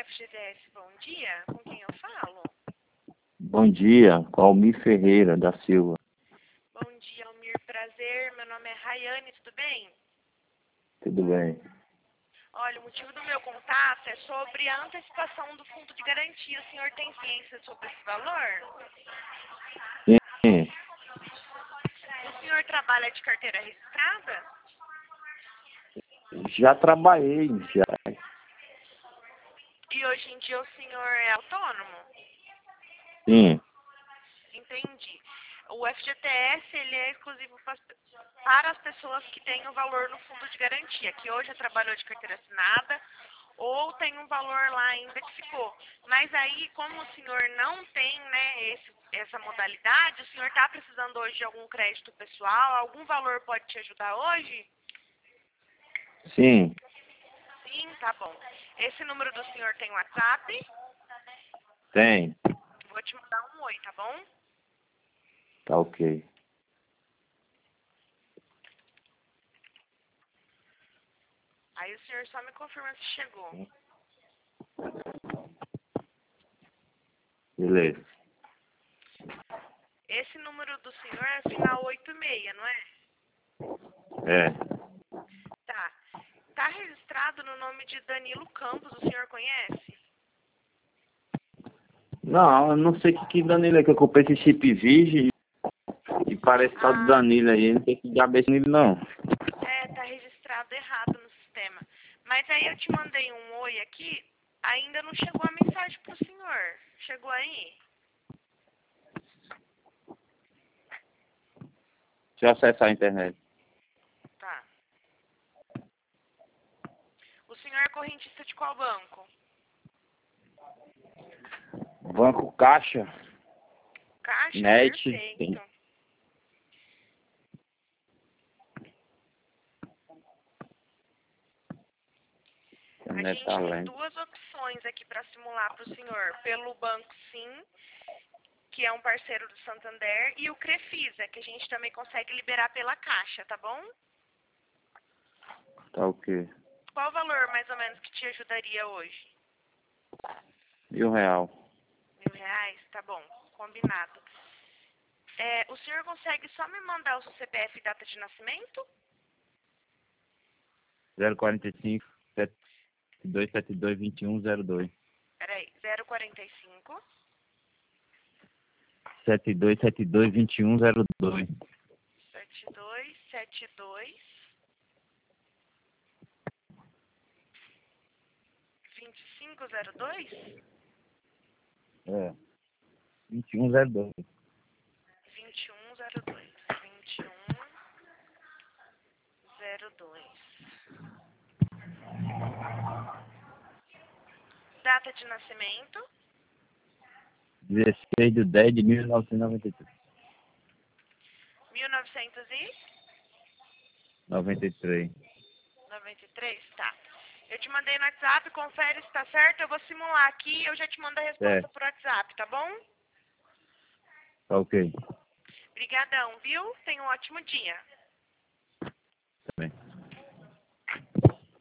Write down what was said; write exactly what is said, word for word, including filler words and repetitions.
F G T S, bom dia. Com quem eu falo? Bom dia, Almir Ferreira da Silva. Bom dia, Almir. Prazer. Meu nome é Rayane, tudo bem? Tudo bem? Olha, o motivo do meu contato é sobre a antecipação do fundo de garantia. O senhor tem ciência sobre esse valor? Sim, O senhor trabalha de carteira registrada? já trabalhei já. E hoje em dia o senhor é autônomo? Sim, Entendi. O F G T S ele é exclusivo pa- para as pessoas que têm o valor no fundo de garantia, que hoje trabalhou de carteira assinada ou tem um valor lá ainda que ficou. Mas aí, como o senhor não tem, né, esse, essa modalidade, o senhor está precisando hoje de algum crédito pessoal? Algum valor pode te ajudar hoje? sim, Sim, tá bom. Esse número do senhor tem WhatsApp? tem. Vou te mandar um oi, tá bom? Tá ok. Aí o senhor só me confirma se chegou. Beleza. Esse número do senhor é final oito seis, não é? É. Tá. Tá registrado no nome de Danilo Campos, o senhor conhece? Não, eu não sei que, que Danilo é que eu comprei esse chip virgem e parece tal do Ah, Danilo aí. Não sei que diabo é esse Danilo não. é, tá registrado errado no sistema. Mas aí eu te mandei um oi aqui, ainda não chegou a mensagem pro senhor. Chegou aí? Deixa eu acessar a internet. Tá. O senhor é correntista de qual banco? Banco Caixa, Caixa? Net, Perfeito. tem A Net gente tem Talento. duas opções aqui para simular para o senhor. Pelo Banco Sim, que é um parceiro do Santander, e o Crefisa, que a gente também consegue liberar pela Caixa, tá bom? Tá ok. Qual o valor, mais ou menos, que te ajudaria hoje? Mil real. Mil reais? Tá bom, combinado. É, o senhor consegue só me mandar o seu C P F e data de nascimento? zero quarenta e cinco, sete dois sete dois, vinte e um zero dois. Peraí, zero quarenta e cinco, sete dois sete dois, vinte e um zero dois. sete dois sete dois, vinte e cinco zero dois, É. vinte e um zero dois. vinte e um zero dois, vinte e um zero dois. Data de nascimento? dezesseis de dez de mil novecentos e noventa e três. mil novecentos e noventa e três. noventa e três? Tá. Eu te mandei no WhatsApp, confere se tá certo. Eu vou simular aqui e eu já te mando a resposta É, por WhatsApp, tá bom? tá ok. Obrigadão, viu? Tenha um ótimo dia. Também.